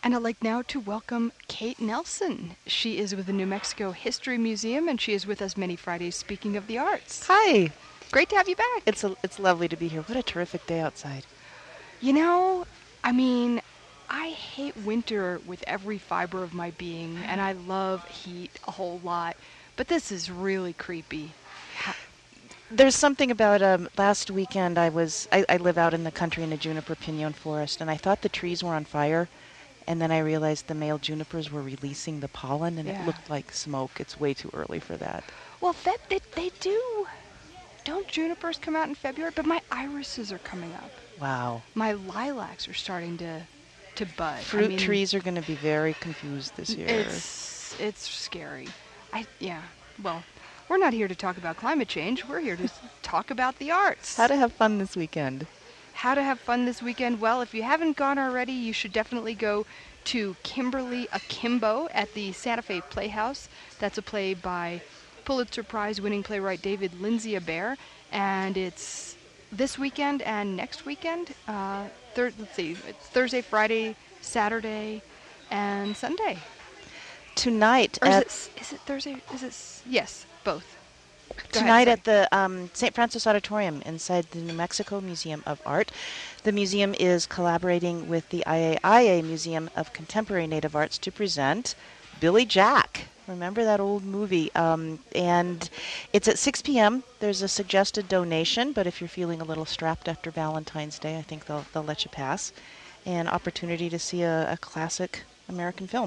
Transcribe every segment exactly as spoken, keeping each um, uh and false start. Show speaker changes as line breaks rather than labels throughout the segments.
And I'd like now to welcome Kate Nelson. She is with the New Mexico History Museum, and she is with us many Fridays speaking of the arts.
Hi.
Great to have you back.
It's a, it's lovely to be here. What a terrific day outside.
You know, I mean, I hate winter with every fiber of my being, and I love heat a whole lot, but this is really creepy.
There's something about um, last weekend I was I, I live out in the country in a juniper pinon forest, and I thought the trees were on fire, and then I realized the male junipers were releasing the pollen, and
Yeah.
it looked like smoke. It's way too early for that.
Well, that they, they do. Don't junipers come out in February? But my irises are coming up.
Wow.
My lilacs are starting to to bud.
Fruit
I mean,
trees are going to be very confused this year.
It's it's scary. I yeah. Well, we're not here to talk about climate change. We're here to s- talk about the arts.
How to have fun this weekend.
How to have fun this weekend? Well, if you haven't gone already, you should definitely go to Kimberly Akimbo at the Santa Fe Playhouse. That's a play by Pulitzer Prize winning playwright David Lindsay Abaire, and it's this weekend and next weekend. Uh, thir- let's see, it's Thursday, Friday, Saturday, and Sunday.
Tonight
Or is
at
it, s- is it Thursday? Is it? s- Yes, both. Go ahead,
Tonight
sorry.
at the um, Saint Francis Auditorium inside the New Mexico Museum of Art. The museum is collaborating with the I A I A Museum of Contemporary Native Arts to present Billy Jack. Remember that old movie? Um, and it's at six p.m. There's a suggested donation, but if you're feeling a little strapped after Valentine's Day, I think they'll, they'll let you pass. An opportunity to see a, a classic American film.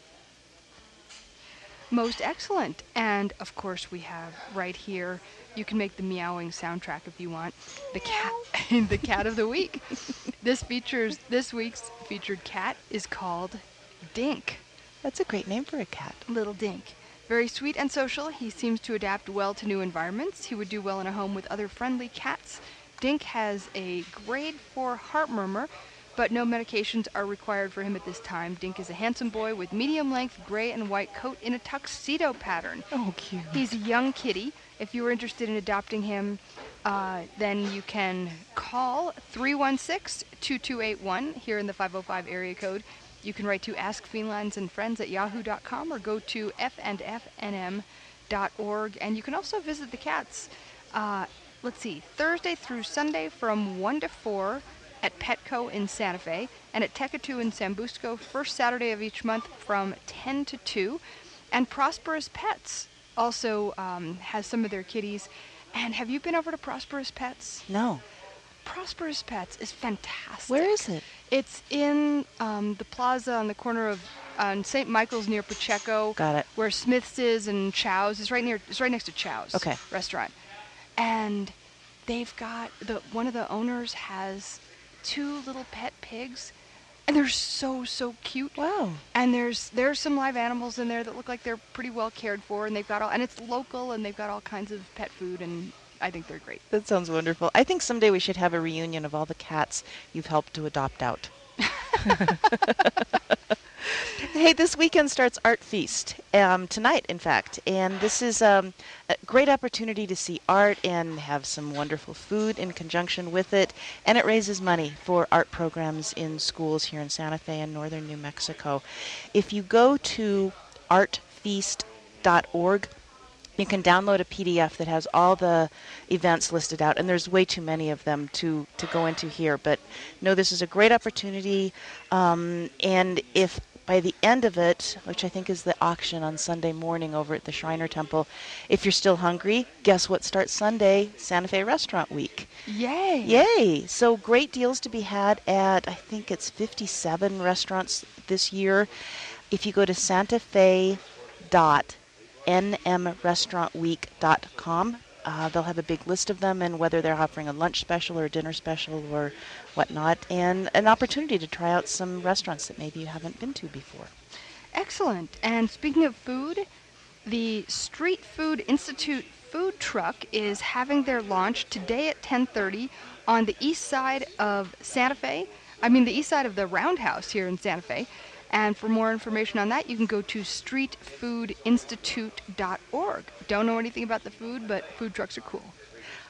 Most excellent. And of course, we have right here, you can make the meowing soundtrack if you want, the cat, the cat of the week. This features, this week's featured cat is called Dink.
That's a great name for a cat.
Little Dink. Very sweet and social, he seems to adapt well to new environments. He would do well in a home with other friendly cats. Dink has a grade four heart murmur, but no medications are required for him at this time. Dink is a handsome boy with medium-length gray and white coat in a tuxedo pattern.
Oh, cute.
He's a young kitty. If you are interested in adopting him, uh, then you can call three one six, two two eight one here in the five oh five area code. You can write to ask felines and friends at yahoo dot com or go to f and f n m dot org. And you can also visit the cats, uh, let's see, Thursday through Sunday from one to four at Petco in Santa Fe, and at Tecatu in San Busco, first Saturday of each month from ten to two. And Prosperous Pets also um, has some of their kitties. And have you been over to Prosperous Pets?
No.
Prosperous Pets is fantastic.
Where is it?
It's in um, the plaza on the corner of on Saint Michael's near Pacheco.
Got it.
Where Smith's is and Chow's. It's right near. It's right next to Chow's.
Okay.
Restaurant. And they've got the one of the owners has two little pet pigs, and they're so so cute.
Wow.
And there's there's some live animals in there that look like they're pretty well cared for, and they've got all and it's local, and they've got all kinds of pet food, and I think they're great.
That sounds wonderful. I think someday we should have a reunion of all the cats you've helped to adopt out. Hey, this weekend starts Art Feast, um, tonight, in fact. And this is um, a great opportunity to see art and have some wonderful food in conjunction with it. And it raises money for art programs in schools here in Santa Fe and northern New Mexico. If you go to art feast dot org, you can download a P D F that has all the events listed out, and there's way too many of them to, to go into here. But no, this is a great opportunity, um, and if by the end of it, which I think is the auction on Sunday morning over at the Shriner Temple, if you're still hungry, guess what starts Sunday? Santa Fe Restaurant Week.
Yay!
Yay! So great deals to be had at, I think it's fifty-seven restaurants this year. If you go to santa fe dot n m restaurant week dot com, uh, they'll have a big list of them and whether they're offering a lunch special or a dinner special or whatnot, and an opportunity to try out some restaurants that maybe you haven't been to before.
Excellent. And speaking of food, the Street Food Institute food truck is having their launch today at ten thirty on the east side of Santa Fe. I mean, the east side of the Roundhouse here in Santa Fe. And for more information on that, you can go to street food institute dot org. Don't know anything about the food, but food trucks are cool.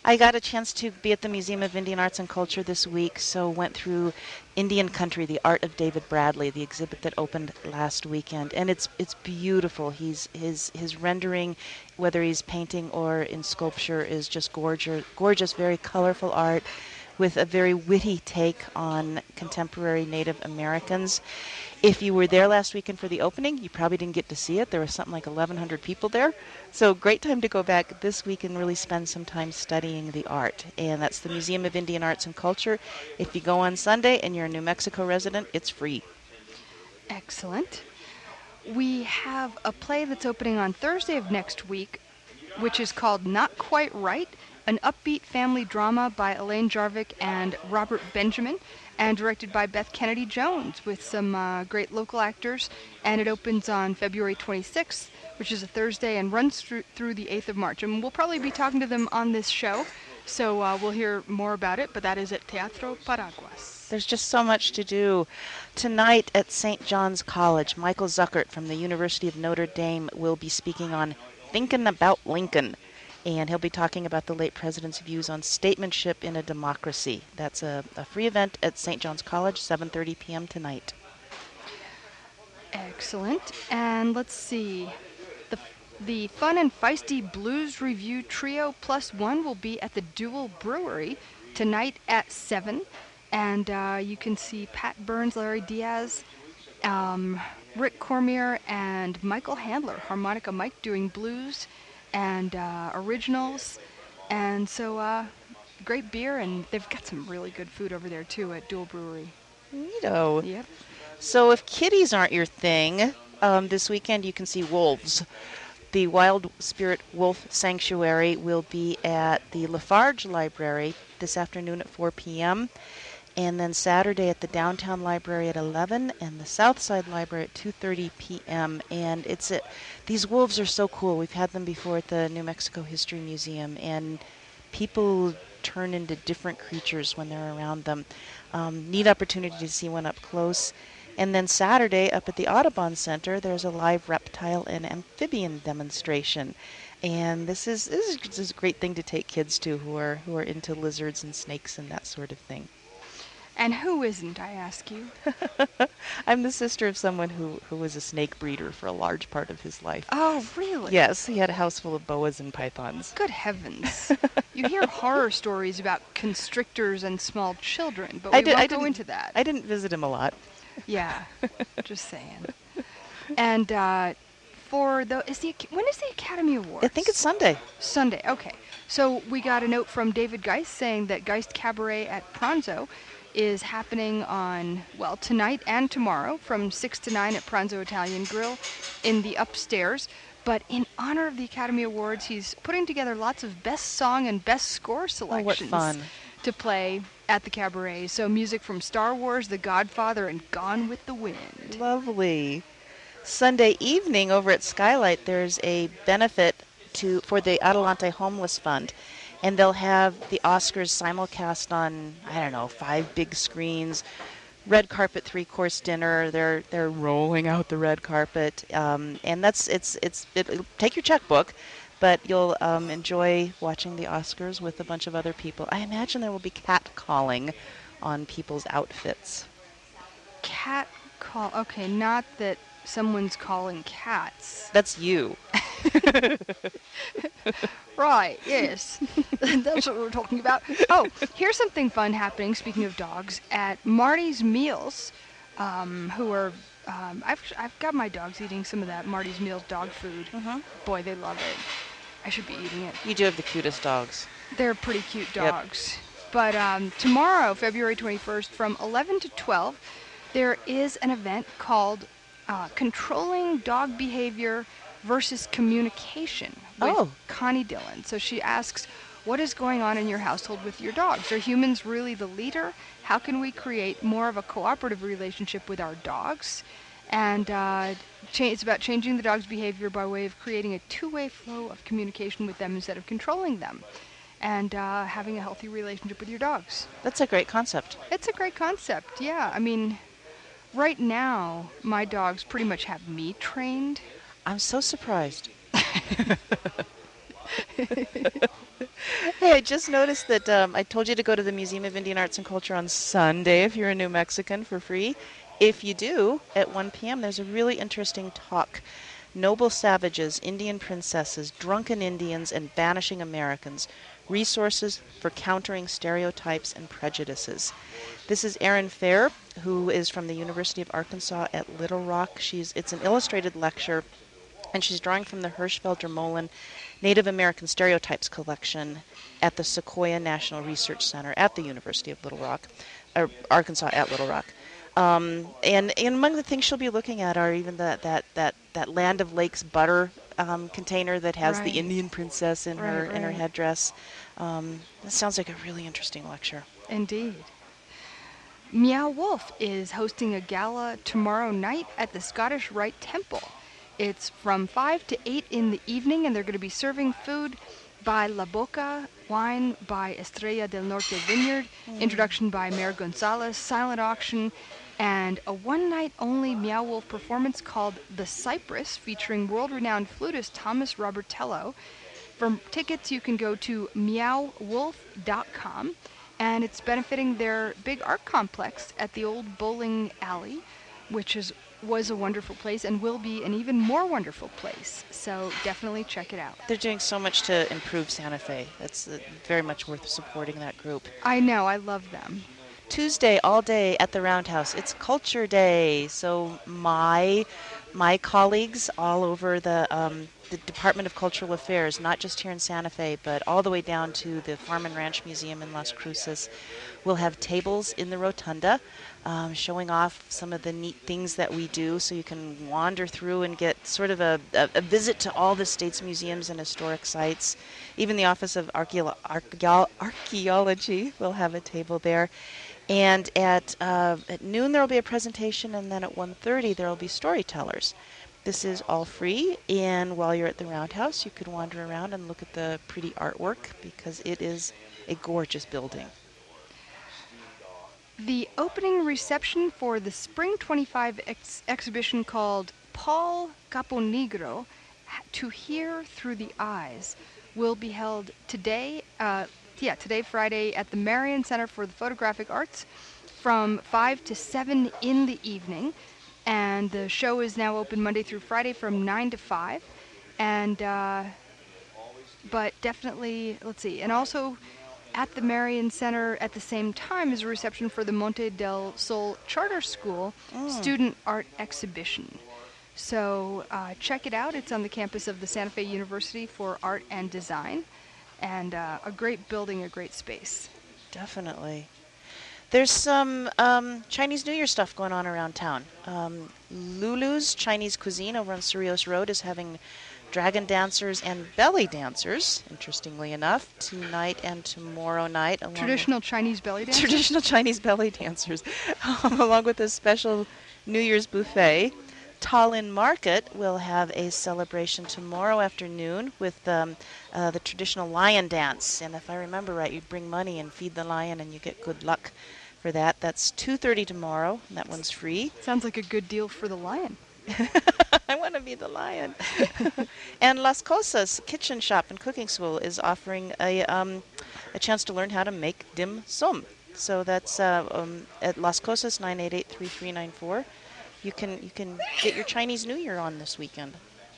I got a chance to be at the Museum of Indian Arts and Culture this week, so went through Indian Country, the Art of David Bradley, the exhibit that opened last weekend, and it's it's beautiful. He's his his rendering, whether he's painting or in sculpture, is just gorgeous, gorgeous, very colorful art, with a very witty take on contemporary Native Americans. If you were there last weekend for the opening, you probably didn't get to see it. There was something like eleven hundred people there. So great time to go back this week and really spend some time studying the art. And that's the Museum of Indian Arts and Culture. If you go on Sunday and you're a New Mexico resident, it's free.
Excellent. We have a play that's opening on Thursday of next week, which is called Not Quite Right, an upbeat family drama by Elaine Jarvik and Robert Benjamin, and directed by Beth Kennedy Jones, with some uh, great local actors. And it opens on February twenty-sixth, which is a Thursday, and runs through, through the eighth of March. And we'll probably be talking to them on this show, so uh, we'll hear more about it, but that is at Teatro Paraguas.
There's just so much to do. Tonight at Saint John's College, Michael Zuckert from the University of Notre Dame will be speaking on Thinkin' About Lincoln. And he'll be talking about the late president's views on statesmanship in a democracy. That's a, a free event at Saint John's College, seven thirty p.m. tonight.
Excellent. And let's see. The, the Fun and Feisty Blues Review Trio Plus One will be at the Dual Brewery tonight at seven. And uh, you can see Pat Burns, Larry Diaz, um, Rick Cormier, and Michael Handler, Harmonica Mike, doing blues and uh, originals. And so uh, great beer, and they've got some really good food over there too at Dual Brewery.
Neato.
Yep.
So if kitties aren't your thing, um, this weekend you can see wolves. The Wild Spirit Wolf Sanctuary will be at the Lafarge Library this afternoon at four p.m. And then Saturday at the Downtown Library at eleven, and the Southside Library at two thirty p.m. And it's a, these wolves are so cool. We've had them before at the New Mexico History Museum, and people turn into different creatures when they're around them. Um, neat opportunity to see one up close. And then Saturday up at the Audubon Center, there's a live reptile and amphibian demonstration. And this is this is, this is a great thing to take kids to who are who are into lizards and snakes and that sort of thing.
And who isn't, I ask you?
I'm the sister of someone who, who was a snake breeder for a large part of his life.
Oh, really?
Yes, he had a house full of boas and pythons.
Good heavens. You hear horror stories about constrictors and small children, but
I
we
did,
won't
I
go into that.
I didn't visit him a lot.
Yeah, just saying. And uh, for the, is the, when is the Academy Awards?
I think it's Sunday.
Sunday, okay. So we got a note from David Geist saying that Geist Cabaret at Pranzo is happening on, well, tonight and tomorrow from six to nine at Pranzo Italian Grill in the upstairs. But in honor of the Academy Awards, he's putting together lots of best song and best score selections
Oh, what fun.
to play at the cabaret. So music from Star Wars, The Godfather, and Gone with the Wind.
Lovely. Sunday evening over at Skylight, there's a benefit to for the Adelante Homeless Fund. And they'll have the Oscars simulcast on, I don't know, five big screens, red carpet, three-course dinner. They're they're rolling out the red carpet, um, and that's it's it's it, it'll take your checkbook, but you'll um, enjoy watching the Oscars with a bunch of other people. I imagine there will be cat calling on people's outfits.
Cat call. Okay, not that someone's calling cats.
That's you.
Right, yes. That's what we're talking about. Oh, here's something fun happening, speaking of dogs, at Marty's Meals, um, who are, um, I've, I've got my dogs eating some of that Marty's Meals dog food.
Mm-hmm.
Boy, they love it. I should be eating it.
You do have the cutest dogs.
They're pretty cute
Yep.
dogs. But um, tomorrow, February twenty-first, from eleven to twelve, there is an event called uh, Controlling Dog Behavior versus Communication with
Oh.
Connie Dillon. So she asks, what is going on in your household with your dogs? Are humans really the leader? How can we create more of a cooperative relationship with our dogs? And uh, cha- it's about changing the dog's behavior by way of creating a two-way flow of communication with them instead of controlling them, and uh, having a healthy relationship with your dogs.
That's a great concept.
It's a great concept, yeah. I mean, right now, my dogs pretty much have me trained.
I'm so surprised. Hey, I just noticed that um, I told you to go to the Museum of Indian Arts and Culture on Sunday if you're a New Mexican for free. If you do, at one p m, there's a really interesting talk. Noble Savages, Indian Princesses, Drunken Indians, and Vanishing Americans. Resources for Countering Stereotypes and Prejudices. This is Erin Fair, who is from the University of Arkansas at Little Rock. She's It's an illustrated lecture, and she's drawing from the Hirschfelder-Molin Native American Stereotypes collection at the Sequoia National Research Center at the University of Little Rock, or Arkansas at Little Rock. Um, and, and among the things she'll be looking at are even that that that, that Land of Lakes butter um, container that has
Right.
the Indian princess in her
Right,
in her
right.
headdress. Um, that sounds like a really interesting lecture.
Indeed. Meow Wolf is hosting a gala tomorrow night at the Scottish Rite Temple. It's from five to eight in the evening, and they're going to be serving food by La Boca, wine by Estrella del Norte Vineyard, introduction by Mayor Gonzalez, silent auction, and a one-night-only Meow Wolf performance called The Cypress, featuring world-renowned flutist Thomas Robertello. For tickets, you can go to meow wolf dot com, and it's benefiting their big art complex at the old bowling alley, which is was a wonderful place and will be an even more wonderful place. So definitely check it out.
They're doing so much to improve Santa Fe. That's uh, very much worth supporting that group.
I know, I love them.
Tuesday all day at the Roundhouse. It's Culture Day, so my my colleagues all over the um, the Department of Cultural Affairs, not just here in Santa Fe, but all the way down to the Farm and Ranch Museum in Las Cruces, will have tables in the rotunda, um, showing off some of the neat things that we do, so you can wander through and get sort of a, a, a visit to all the state's museums and historic sites. Even the Office of Archeolo- Archeo- Archaeology will have a table there. And at, uh, at noon there will be a presentation, and then at one thirty there will be storytellers. This is all free, and while you're at the Roundhouse, you can wander around and look at the pretty artwork because it is a gorgeous building.
The opening reception for the Spring twenty-five ex- exhibition called Paul Caponegro, To Hear Through the Eyes, will be held today, uh, yeah, today, Friday, at the Marion Center for the Photographic Arts from five to seven in the evening. And the show is now open Monday through Friday from nine to five. And, uh, but definitely, let's see, and also at the Marion Center at the same time is a reception for the Monte del Sol Charter School
Mm.
Student Art Exhibition. So uh, check it out. It's on the campus of the Santa Fe University for Art and Design. And uh, a great building, a great space.
Definitely. There's some um, Chinese New Year stuff going on around town. Um, Lulu's Chinese Cuisine over on Cerrillos Road is having dragon dancers and belly dancers, interestingly enough, tonight and tomorrow night. along with-
Traditional Chinese belly dance.
Traditional Chinese belly dancers, um, along with a special New Year's buffet. Tallinn Market will have a celebration tomorrow afternoon with um, uh, the traditional lion dance. And if I remember right, you bring money and feed the lion and you get good luck for that. That's two thirty tomorrow, and that one's free.
Sounds like a good deal for the lion.
I want to be the lion. And Las Cosas Kitchen Shop and Cooking School is offering a um, a chance to learn how to make dim sum. So that's uh, um, at Las Cosas, nine eight eight, three three nine four. You can you can get your Chinese New Year on this weekend.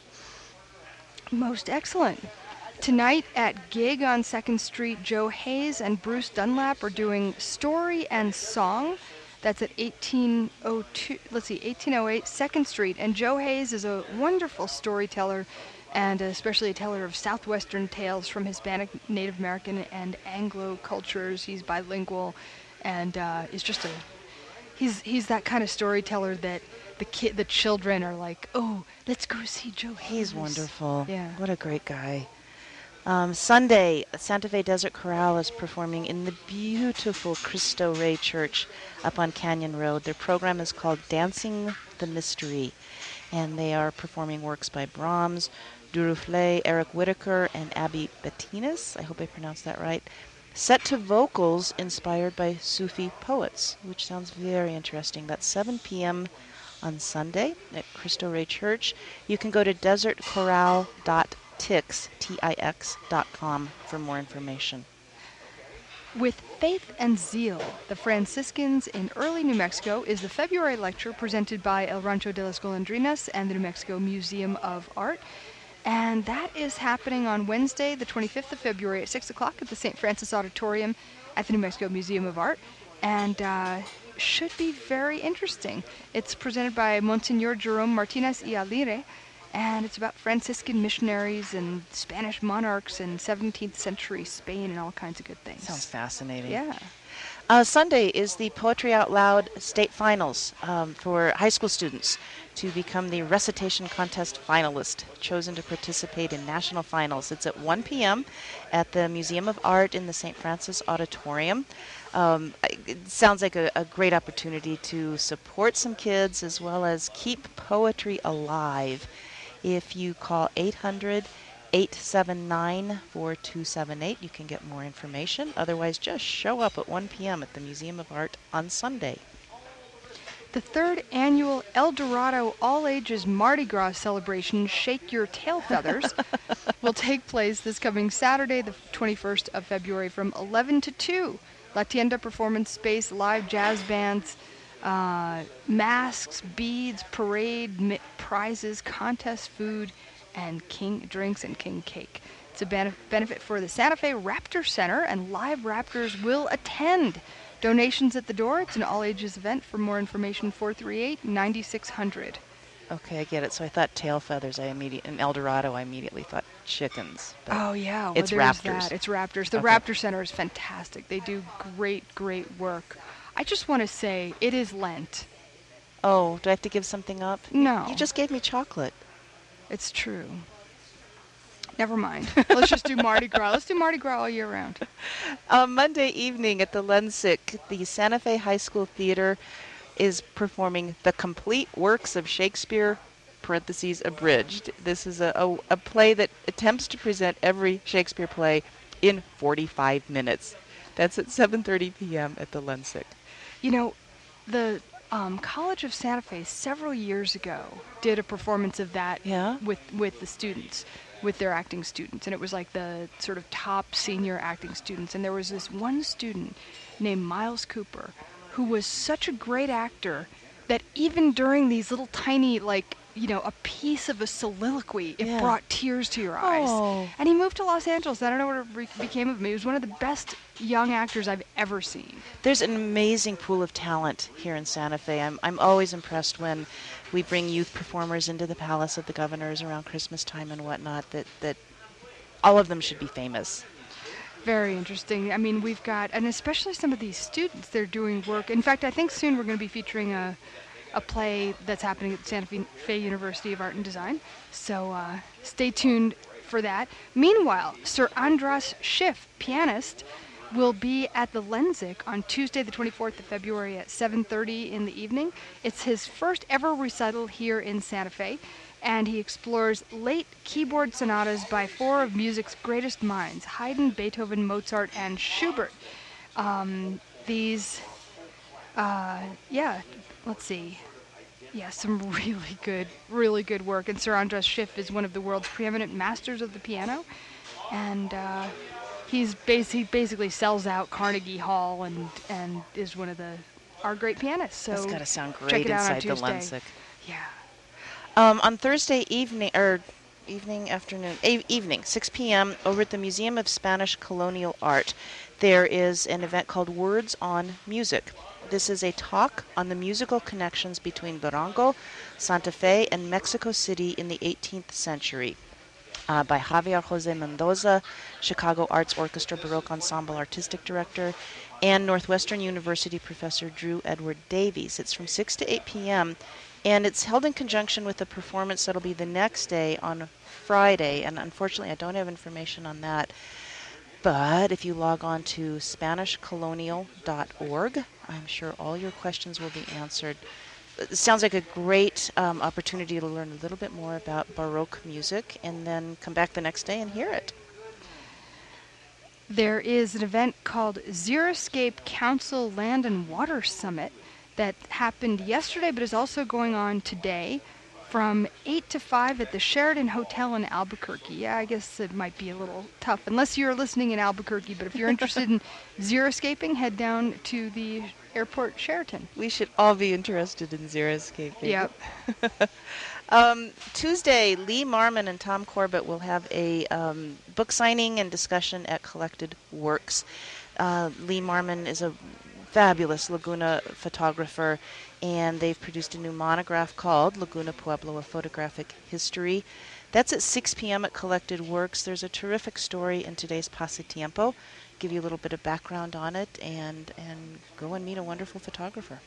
Most excellent. Tonight at Gig on second Street, Joe Hayes and Bruce Dunlap are doing Story and Song. That's at eighteen oh two, let's see, eighteen oh eight second Street. And Joe Hayes is a wonderful storyteller and especially a teller of Southwestern tales from Hispanic, Native American, and Anglo cultures. He's bilingual and uh, is just a, he's he's that kind of storyteller that the kid, the children are like, oh, let's go see Joe Hayes.
He's wonderful.
Yeah.
What a great guy. Um, Sunday, Santa Fe Desert Chorale is performing in the beautiful Cristo Rey Church up on Canyon Road. Their program is called Dancing the Mystery, and they are performing works by Brahms, Duruflé, Eric Whitaker, and Abby Bettinas. I hope I pronounced that right. Set to vocals inspired by Sufi poets, which sounds very interesting. That's seven p.m. on Sunday at Cristo Rey Church. You can go to desert chorale dot tix, T I X dot com for more information.
With Faith and Zeal, the Franciscans in early New Mexico is the February lecture presented by El Rancho de las Golondrinas and the New Mexico Museum of Art. And that is happening on Wednesday, the twenty-fifth of February at six o'clock at the Saint Francis Auditorium at the New Mexico Museum of Art. And uh, should be very interesting. It's presented by Monsignor Jerome Martinez y Alire, and it's about Franciscan missionaries and Spanish monarchs in seventeenth century Spain and all kinds of good things.
Sounds fascinating.
Yeah.
Uh, Sunday is the Poetry Out Loud State Finals um, for high school students to become the recitation contest finalist, chosen to participate in national finals. It's at one p.m. at the Museum of Art in the Saint Francis Auditorium. Um, it sounds like a, a great opportunity to support some kids as well as keep poetry alive. If you call eight hundred, eight seven nine, four two seven eight, you can get more information. Otherwise, just show up at one p.m. at the Museum of Art on Sunday.
The third annual El Dorado All Ages Mardi Gras celebration, Shake Your Tail Feathers, will take place this coming Saturday, the twenty-first of February from eleven to two. La Tienda Performance Space, live jazz bands, uh, masks, beads, parade, mi- prizes, contest food, and king drinks and king cake. It's a benef- benefit for the Santa Fe Raptor Center, and live Raptors will attend. Donations at the door. It's an all-ages event. For more information, four three eight, nine six zero zero.
Okay, I get it. So I thought tail feathers. I immediately in El Dorado. I immediately thought chickens. but
Oh, yeah. Well,
it's
there's
raptors.
That. It's Raptors. The
Okay.
Raptor Center is fantastic. They do great, great work. I just want to say it is Lent.
Oh, do I have to give something up?
No.
You just gave me chocolate.
It's true. Never mind. Let's just do Mardi Gras. Let's do Mardi Gras all year round.
Uh, Monday evening at the Lensic, the Santa Fe High School Theater is performing The Complete Works of Shakespeare, parentheses, abridged. This is a, a, a play that attempts to present every Shakespeare play in forty-five minutes. That's at seven thirty p.m. at the Lensic.
You know, the um, College of Santa Fe several years ago did a performance of that
Yeah?
with, with the students, with their acting students. And it was like the sort of top senior acting students. And there was this one student named Miles Cooper who was such a great actor that even during these little tiny, like, you know, a piece of a soliloquy, it
Yeah.
brought tears to your eyes.
Oh.
And he moved to Los Angeles. I don't know what re- became of him. He was one of the best young actors I've ever seen.
There's an amazing pool of talent here in Santa Fe. I'm, I'm always impressed when we bring youth performers into the Palace of the Governors around Christmas time and whatnot, that, that all of them should be famous.
Very interesting. I mean, we've got, and especially some of these students, they're doing work. In fact, I think soon we're going to be featuring a, a play that's happening at Santa Fe, Fe University of Art and Design. So uh, stay tuned for that. Meanwhile, Sir Andras Schiff, pianist, will be at the Lensic on Tuesday, the twenty-fourth of February at seven thirty in the evening. It's his first ever recital here in Santa Fe, and he explores late keyboard sonatas by four of music's greatest minds, Haydn, Beethoven, Mozart, and Schubert. Um, these, uh, yeah, let's see. Yeah, some really good, really good work. And Sir Andras Schiff is one of the world's preeminent masters of the piano. And uh, he's bas- he basically sells out Carnegie Hall and, and is one of the our great pianists. So
That's got to sound
check
great
it out on
inside the
Tuesday.
Lensic.
Yeah.
Um, on Thursday evening, or evening, afternoon, a- evening, six p.m., over at the Museum of Spanish Colonial Art, there is an event called Words on Music. This is a talk on the musical connections between Durango, Santa Fe, and Mexico City in the eighteenth century. Uh, by Javier Jose Mendoza, Chicago Arts Orchestra Baroque Ensemble Artistic Director, and Northwestern University Professor Drew Edward Davies. It's from six to eight p.m., and it's held in conjunction with a performance that'll be the next day on Friday, and unfortunately I don't have information on that. But if you log on to Spanish Colonial dot org, I'm sure all your questions will be answered. It sounds like a great um, opportunity to learn a little bit more about Baroque music and then come back the next day and hear it.
There is an event called Xeriscape Council Land and Water Summit that happened yesterday but is also going on today from eight to five at the Sheraton Hotel in Albuquerque. Yeah, I guess it might be a little tough, unless you're listening in Albuquerque, but if you're interested in xeriscaping, head down to the airport Sheraton.
We should all be interested in xeriscaping.
Yep.
Um, Tuesday, Lee Marmon and Tom Corbett will have a um, book signing and discussion at Collected Works. Uh, Lee Marmon is a fabulous Laguna photographer, and they've produced a new monograph called Laguna Pueblo, A Photographic History. That's at six p.m. at Collected Works. There's a terrific story in today's Pasatiempo. Give you a little bit of background on it, and, and go and meet a wonderful photographer.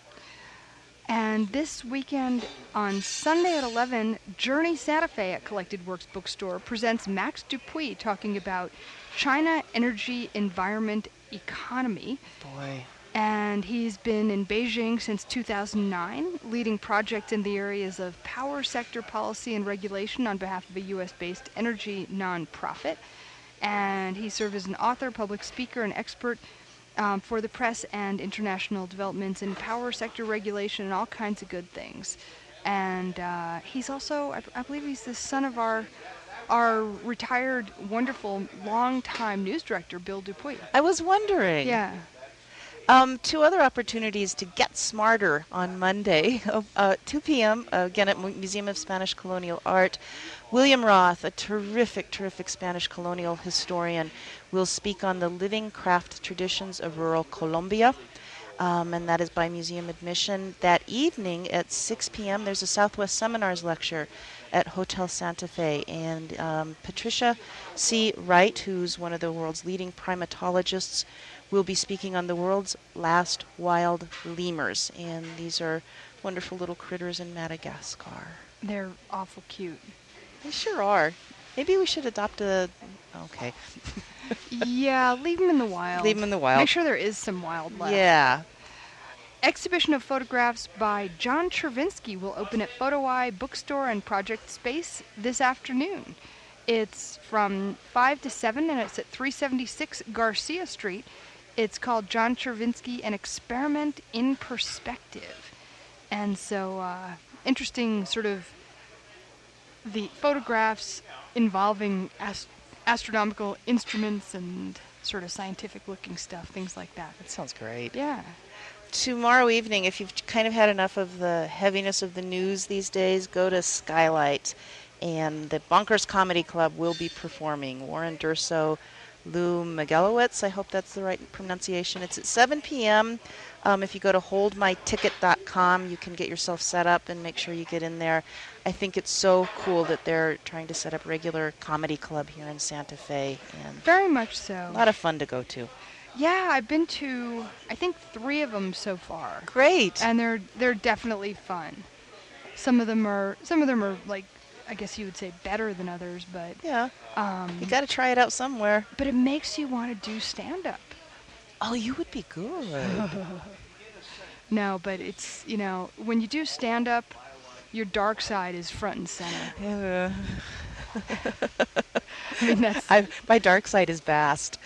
And this weekend on Sunday at eleven, Journey Santa Fe at Collected Works Bookstore presents Max Dupuis talking about China, energy, environment, economy.
Boy.
And he's been in Beijing since two thousand nine, leading projects in the areas of power sector policy and regulation on behalf of a U S-based energy nonprofit. And he served as an author, public speaker, and expert Um, for the press and international developments in power sector regulation and all kinds of good things. And uh, he's also, I, I believe he's the son of our our retired, wonderful, long-time news director, Bill Dupuis.
I was wondering.
Yeah.
Um, two other opportunities to get smarter on Monday, uh, two p.m., uh, again at Museum of Spanish Colonial Art. William Roth, a terrific, terrific Spanish colonial historian, will speak on the living craft traditions of rural Colombia, um, and that is by museum admission. That evening at six p.m., there's a Southwest Seminars lecture at Hotel Santa Fe, and um, Patricia C. Wright, who's one of the world's leading primatologists, will be speaking on the world's last wild lemurs, and these are wonderful little critters in Madagascar.
They're awful cute.
They sure are. Maybe we should adopt a... Okay.
Yeah, leave them in the wild.
Leave them in the wild.
Make sure there is some wildlife.
Yeah.
Exhibition of photographs by John Chervinsky will open at Photo Eye Bookstore and Project Space this afternoon. It's from five to seven, and it's at three seventy-six Garcia Street. It's called John Chervinsky, An Experiment in Perspective. And so, uh, interesting sort of the photographs involving ast- astronomical instruments and sort of scientific-looking stuff, things like that.
That sounds great.
Yeah.
Tomorrow evening, if you've kind of had enough of the heaviness of the news these days, go to Skylight, and the Bonkers Comedy Club will be performing. Warren Durso, Lou Migelowitz, I hope that's the right pronunciation. It's at seven p.m. Um, if you go to hold my ticket dot com, you can get yourself set up and make sure you get in there. I think it's so cool that they're trying to set up regular comedy club here in Santa Fe. And
Very much so.
a lot of fun to go to.
Yeah, I've been to, I think, three of them so far.
Great.
And they're they're definitely fun. Some of them are, some of them are like, I guess you would say better than others, but
Yeah.
um,
You got to try it out somewhere.
but it makes you want to do stand-up.
Oh, you would be good.
No, but it's, you know, when you do stand-up, your dark side is front and center.
Yeah.
I mean, that's
I, my dark side is vast.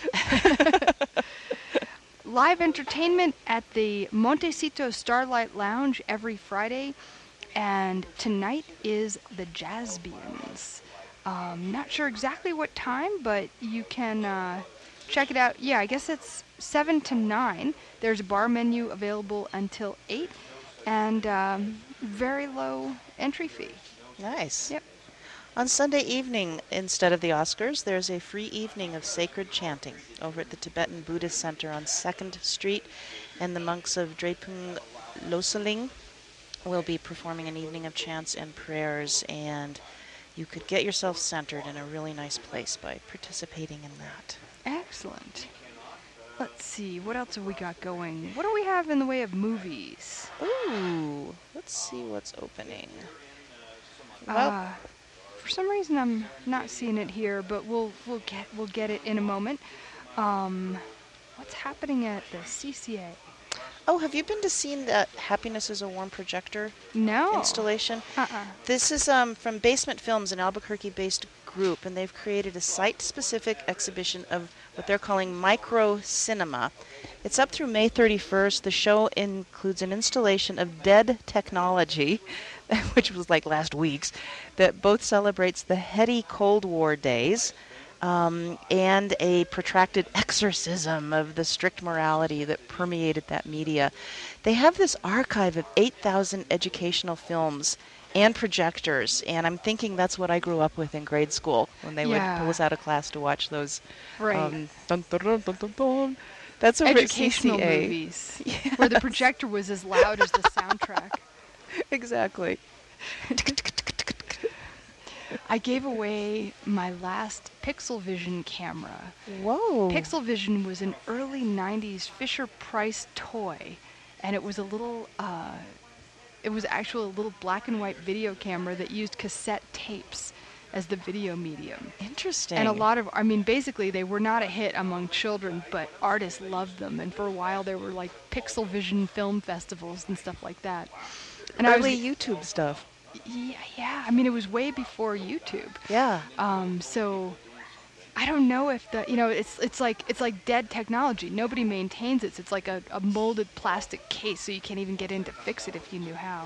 live entertainment at the Montecito Starlight Lounge every Friday, and tonight is the Jazzbians. Um, not sure exactly what time, but you can uh, check it out. Yeah, I guess it's seven to nine. There's a bar menu available until eight, and um, very low entry fee.
Nice.
Yep.
On Sunday evening, instead of the Oscars, there's a free evening of sacred chanting over at the Tibetan Buddhist Center on second Street, and the monks of Drepung Losaling will be performing an evening of chants and prayers, and you could get yourself centered in a really nice place by participating in that.
Excellent. Let's see, what else have we got going? What do we have in the way of movies?
Ooh, let's see what's opening. Well,
Uh, for some reason, I'm not seeing it here, but we'll we'll get we'll get it in a moment. Um, what's happening at the C C A?
oh, have you been to see that Happiness is a Warm Projector
No.
installation?
Uh-uh.
This is um, from Basement Films, an Albuquerque-based group, and they've created a site-specific exhibition of what they're calling micro cinema. It's up through May thirty-first. The show includes an installation of dead technology which was like last week's, that both celebrates the heady Cold War days um, and a protracted exorcism of the strict morality that permeated that media. They have this archive of eight thousand educational films and projectors, and I'm thinking that's what I grew up with in grade school when they
Yeah.
would pull us out of class to watch those.
Right.
Um, dun, dun, dun, dun, dun, dun. That's a
Educational
C C A.
movies where the projector was as loud as the soundtrack.
Exactly.
I gave away my last Pixelvision camera.
Whoa.
Pixelvision was an early nineties Fisher-Price toy, and it was a little, uh, it was actually a little black and white video camera that used cassette tapes as the video medium.
Interesting.
And a lot of, I mean, basically they were not a hit among children, but artists loved them. And for a while there were like Pixelvision film festivals and stuff like that. And
early
I was,
YouTube stuff.
yeah, yeah, I mean, it was way before YouTube.
Yeah.
Um, so I don't know if the, you know, it's it's like it's like dead technology. Nobody maintains it. So it's like a, a molded plastic case, so you can't even get in to fix it if you knew how.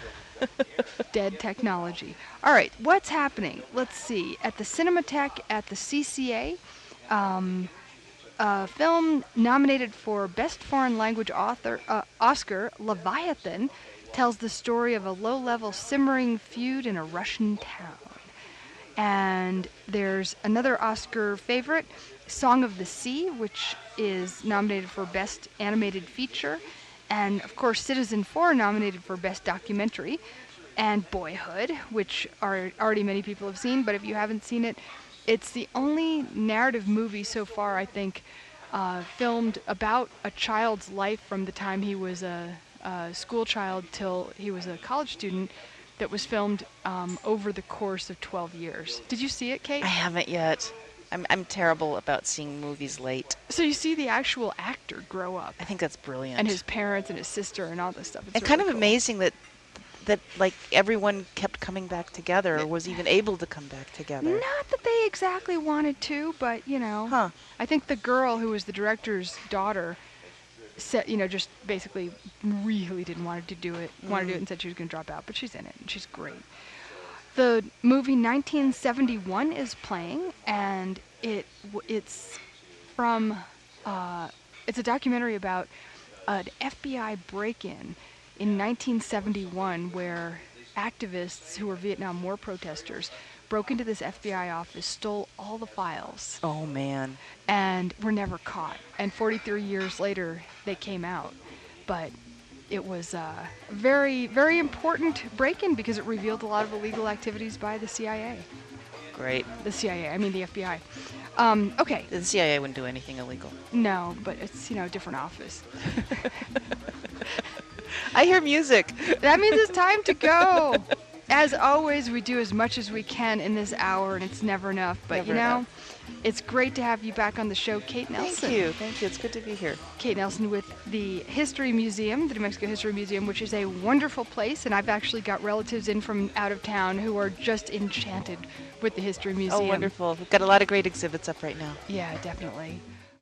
Dead technology. All right, what's happening? Let's see. At the Cinematheque, at the C C A, um, a film nominated for Best Foreign Language Author uh, Oscar, Leviathan, tells the story of a low-level simmering feud in a Russian town. And there's another Oscar favorite, Song of the Sea, which is nominated for Best Animated Feature. And, of course, Citizen four nominated for Best Documentary. And Boyhood, which are already many people have seen, but if you haven't seen it, it's the only narrative movie so far, I think, uh, filmed about a child's life from the time he was a, a school child till he was a college student, that was filmed um, over the course of twelve years. Did you see it, Kate?
I haven't yet. I'm I'm terrible about seeing movies late.
So you see the actual actor grow up,
I think that's brilliant.
and his parents and his sister and all this stuff. It's
and kind of
really cool.
amazing that that like everyone kept coming back together, or was even able to come back together.
Not that they exactly wanted to, but you know,
Huh.
I think the girl who was the director's daughter said, you know, just basically really didn't want to do it, wanted to do it, and said she was going to drop out. But she's in it, and she's great. The movie nineteen seventy-one is playing, and it w- it's from uh, it's a documentary about an F B I break-in in nineteen seventy-one, where activists who were Vietnam War protesters broke into this F B I office, stole all the files,
Oh man.
and were never caught. And forty-three years later, they came out. But it was a very, very important break-in because it revealed a lot of illegal activities by the C I A.
Great.
The C I A, I mean the F B I. Um, okay,
The C I A wouldn't do anything illegal.
no, but it's, you know, a different office.
I hear music.
That means it's time to go. As always, we do as much as we can in this hour, and it's never enough. But
Never
you know,
enough.
it's great to have you back on the show, Kate Nelson.
Thank you. Thank you. It's good to be here.
Kate Nelson with the History Museum, the New Mexico History Museum, which is a wonderful place, and I've actually got relatives in from out of town who are just enchanted with the History Museum.
Oh, wonderful. We've got a lot of great exhibits up right now.
Yeah, definitely.